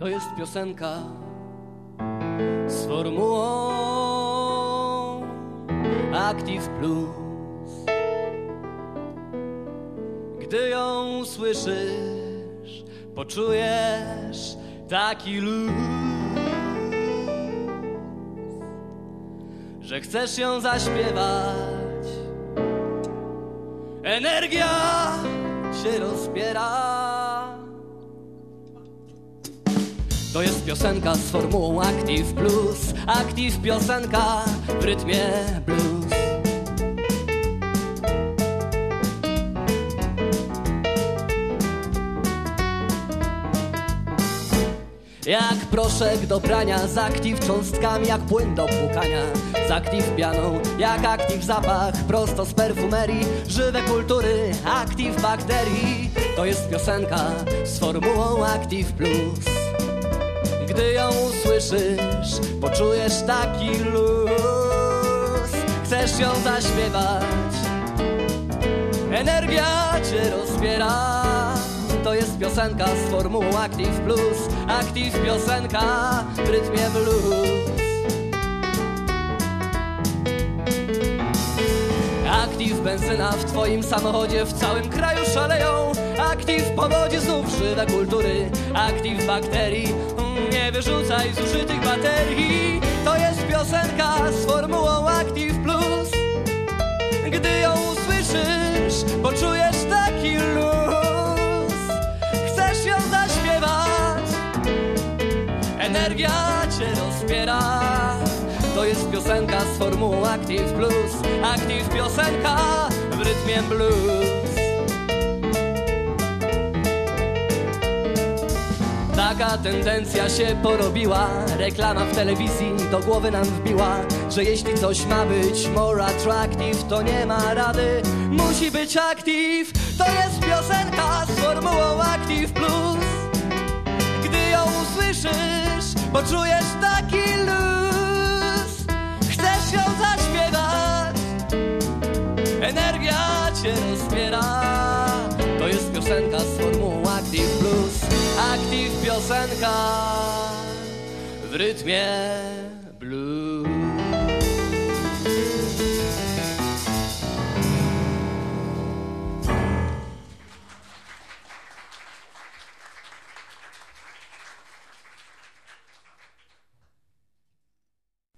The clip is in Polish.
To jest piosenka z formułą Active Plus. Gdy ją słyszysz, poczujesz taki luz, że chcesz ją zaśpiewać. Energia się rozpiera. To jest piosenka z formułą Active Plus. Active piosenka w rytmie blues. Jak proszek do prania, z Active cząstkami, jak płyn do płukania, z Active pianą, jak Active zapach, prosto z perfumerii, żywe kultury, Active bakterii. To jest piosenka z formułą Active Plus. Gdy ją usłyszysz, poczujesz taki luz, chcesz ją zaśpiewać, energia cię rozpiera. To jest piosenka z formułą Active Plus. Active piosenka w rytmie blues. Active benzyna w twoim samochodzie, w całym kraju szaleją. Active po wodzie, znów żywe kultury, Active bakterii, nie wyrzucaj zużytych baterii. To jest piosenka z formułą Active Plus. Gdy ją usłyszysz, poczujesz taki luz, chcesz ją zaśpiewać, energia cię rozpiera. To jest piosenka z formułą Active Plus. Active piosenka w rytmie blues. Taka tendencja się porobiła, reklama w telewizji do głowy nam wbiła, że jeśli coś ma być more attractive, to nie ma rady, musi być active. To jest piosenka z formułą Active Plus. Gdy ją usłyszysz, poczujesz taki luz, chcesz ją zaśpiewać, energia cię rozpiera. To jest piosenka z formułą Active Plus. Active piosenka w rytmie blues.